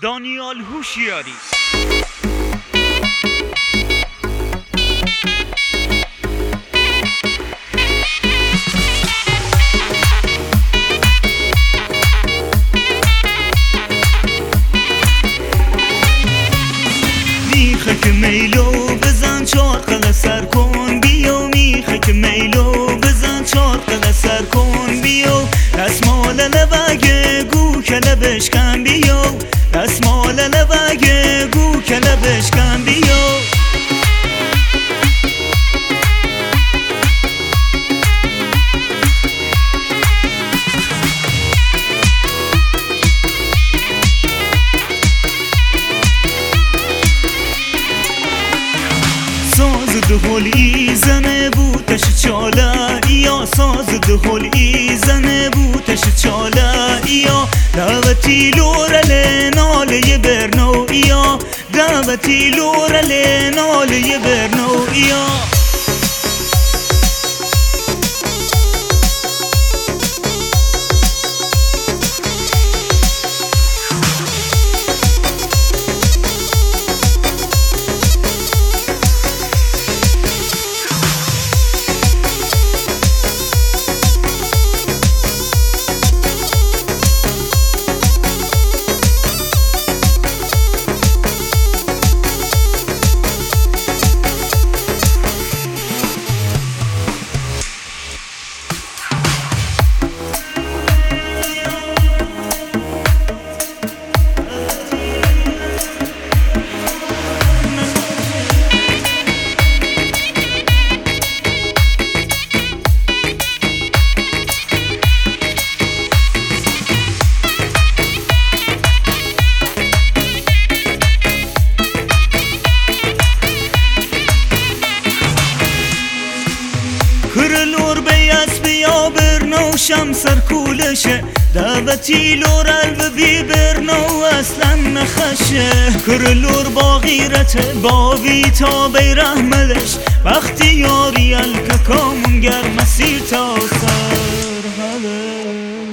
دانیال هوشیاری. میخه که میلو بزن چارقل سر کن بیو، میخه که میلو بزن چارقل سر کن بیو، دستمال لبگه گو کله بشکن بیو، دستمال لبگه گو کله بشکن بیو. ساز دهل ایزنه بوتش چاله یا، ساز دهل ایزنه بوتش چاله یا، دعوتی لورل ناله برنو یا، دعوتی لورل ناله برنو یا. کرلور بیاس بیا برنو شم سر کولشه، دعوتی لور الب بی برنو اصلا نخشه. کرلور با غیرت با ویتا بی رحملش، وقتی یاری الککامونگر مسیر تا سر هلش.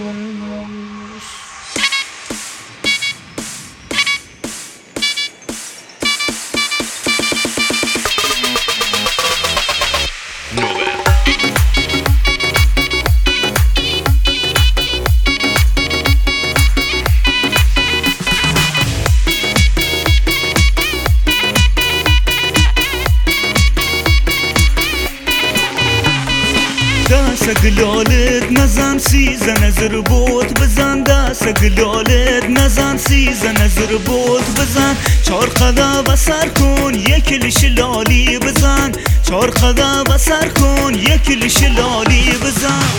دست گلالت نزن سیزن زربوت بزن، دست گلالت نزن سیزن زربوت بزن، چار قدا بسر کن یک لش لالی بزن، چار قدا بسر کن یک لش لالی بزن.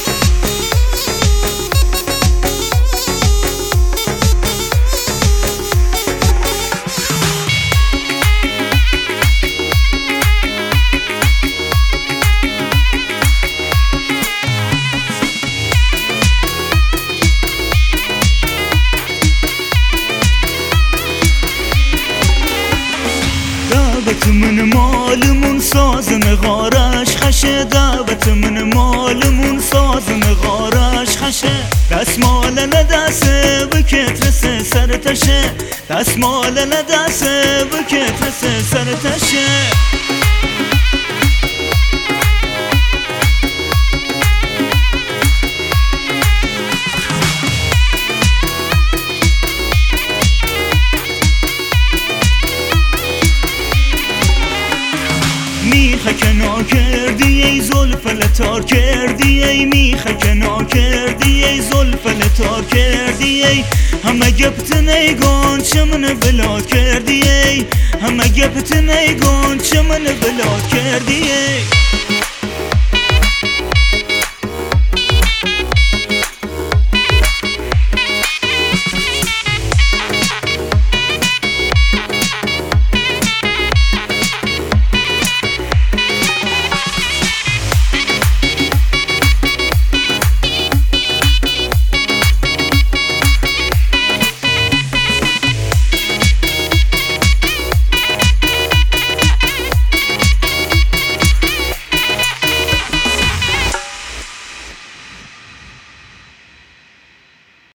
دعوت من مالمون سازن غارش خشه، دعوت من مالمون سازن غارش خشه، دستمال لدسه بکت رسه سر تشه، دستمال لدسه بکت رسه سر تشه. میخه که ناکردی ای زلف لتار کردی ای، میخه که ناکردی ای زلف لتار کردی ای، همه گبت نیگان چه من بلاد کردی ای، همه گبت نیگان چه من بلاد کردی ای.